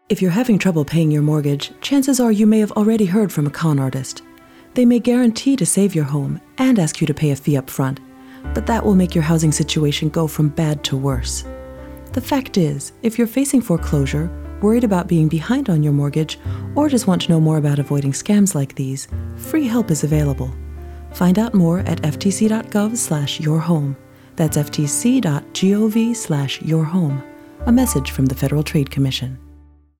If you're having trouble paying your mortgage, chances are you may have already heard from a con artist. They may guarantee to save your home and ask you to pay a fee up front, but that will make your housing situation go from bad to worse. The fact is, if you're facing foreclosure, worried about being behind on your mortgage, or just want to know more about avoiding scams like these, free help is available. Find out more at ftc.gov/yourhome. That's ftc.gov/yourhome. A message from the Federal Trade Commission.